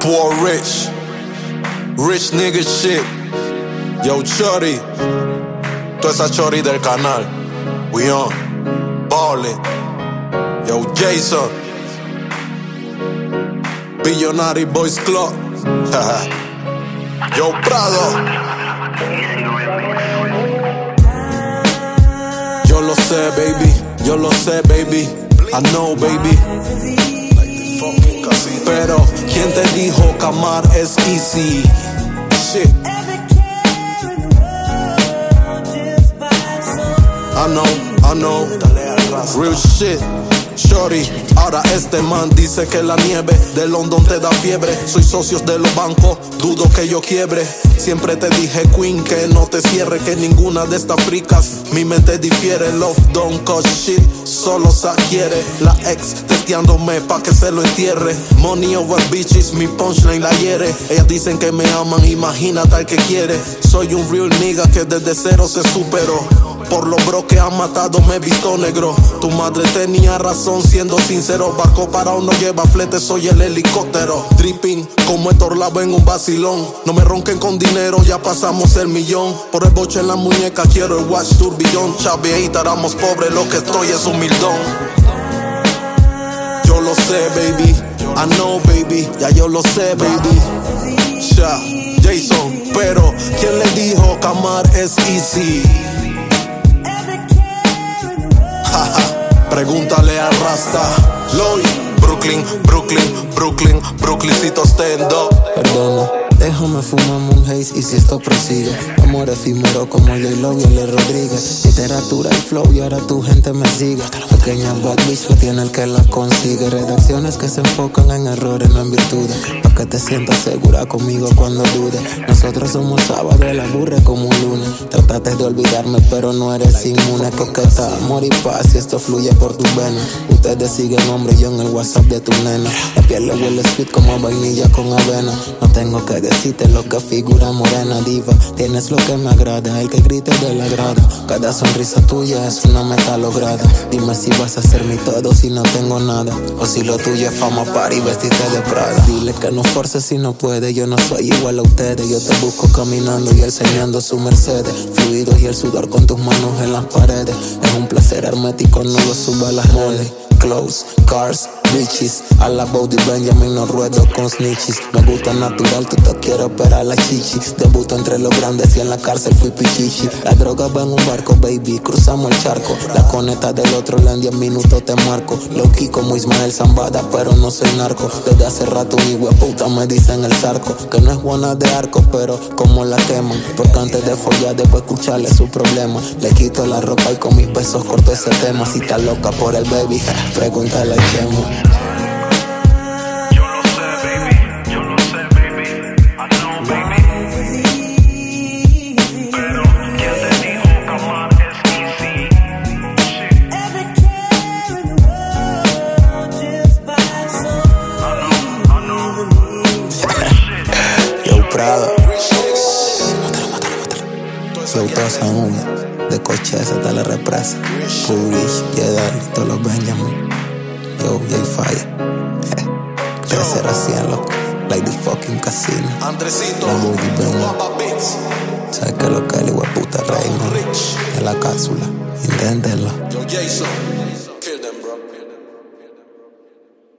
poor rich. Rich nigga shit. Yo, Chori. Toda esa Chori del canal. We on. Ballin'. Yo, Jason. Billionary Boys Club. Yo, Prado. Yo lo sé, baby. Yo lo sé, baby. I know, baby. Pero, ¿quién te dijo que amar es easy? Shit. I know. Real shit. Shorty, ahora este man dice que la nieve de London te da fiebre. Soy socios de los bancos, dudo que yo quiebre. Siempre te dije, Queen, que no te cierre, que ninguna de estas fricas mi mente difiere. Love don't cost shit, solo se adquiere. La ex testeándome pa' que se lo entierre. Money over bitches, mi punchline la hiere. Ellas dicen que me aman, imagínate al que quiere. Soy un real nigga que desde cero se superó. Por los bros que han matado me he visto negro. Tu madre tenía razón siendo sincero. Barco parado no lleva flete, soy el helicóptero. Dripping como Héctor Lavoe en un vacilón. No me ronquen con dinero, ya pasamos el millón. Por el boche en la muñeca quiero el watch turbillón. Chaveita, éramos pobres, lo que estoy es humildón. Yo lo sé, baby, I know, baby. Ya yo lo sé, baby. Jason, pero ¿quién le dijo que amar es easy? Pregúntale a Rasta. Lloyd, Brooklyn-cito stand up. Perdona, déjame fumarme un haze y si esto prosigue. Amor efímero como J-Lo y L. Rodríguez. Literatura y flow y ahora tu gente me sigue. Pequeña bad bitch que tiene el que la consigue. Redacciones que se enfocan en errores, no en virtudes. Pa' que te sientas segura conmigo cuando dudes. Nosotros somos sábado, el aburre como un lunes. Trataste de olvidarme pero no eres inmune. Coqueta, amor y paz y esto fluye por tus venas. Ustedes siguen hombre, yo en el WhatsApp de tu nena. La piel le huele sweet como vainilla con avena. No tengo que decirte lo que figura morena diva. Tienes lo que me agrada, el que grite de la grada. Cada sonrisa tuya es una meta lograda. Dime si vas a ser mi todo si no tengo nada. O si lo tuyo es fama, party, vestiste de Prada. Dile que no forces si no puede. Yo no soy igual a ustedes. Yo te busco caminando y enseñando su Mercedes. Fluidos y el sudor con tus manos en las paredes. Es un placer hermético, no lo subo a las redes. Clothes, cars, bitches. A la Body Benjamin no ruedo con snitches. Me gusta natural, tú te quieres operar la chichi. Debuto entre los grandes y en la cárcel fui pichichi. La droga va en un barco, baby, cruzamos el charco. La conecta del otro lado en 10 minutos te marco. Low-key como Ismael Zambada, pero no soy narco. Desde hace rato un hijueputa me dicen el zarco. Que no es buena de arco, pero como la queman. Porque antes de follar debo escucharle su problema. Le quito la ropa y con mis besos corto ese tema. Si está loca por el baby, pregúntale a Chemo. Prado. Yo tosa una, de Cocheza hasta la represa. Pulich, Yedal, todos los Benjamin. Yo, J-Fire. 3-0 a 100, loco. Like the fucking casino. Andresito, la Boogie Benjamin. Papa Beats. ¿Sabes qué es lo que es el hijueputa Raymond? En la cápsula, inténtenlo. Yo, Jason.